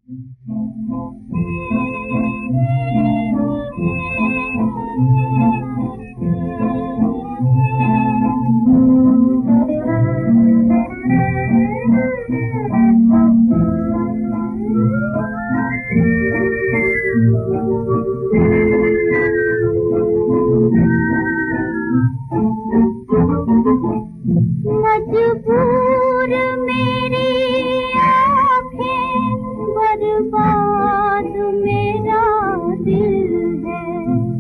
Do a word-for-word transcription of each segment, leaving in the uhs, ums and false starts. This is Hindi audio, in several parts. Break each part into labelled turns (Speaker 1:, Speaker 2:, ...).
Speaker 1: मजबूर मेरी आँखें, बर्बाद मेरा दिल है।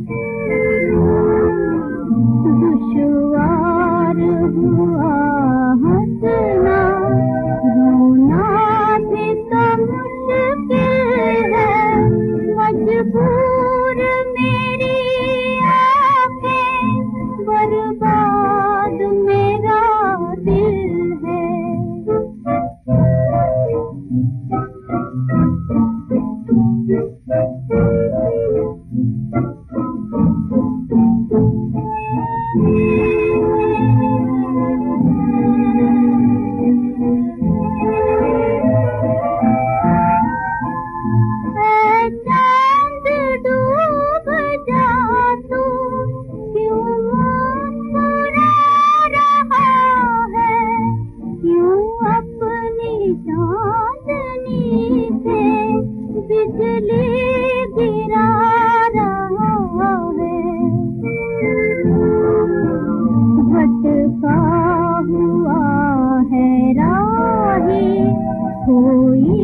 Speaker 1: दुश्वार हुआ हंसना, रोना भी तो मुश्किल है। मजबूर मेरी आँखें, बर्बाद मेरा दिल है। चांद डूब जा तू, क्यों मुस्कुरा रहा है? क्यों अपनी चांदनी से बिजली गिरा रहा है? भटका हुआ है राही, कोई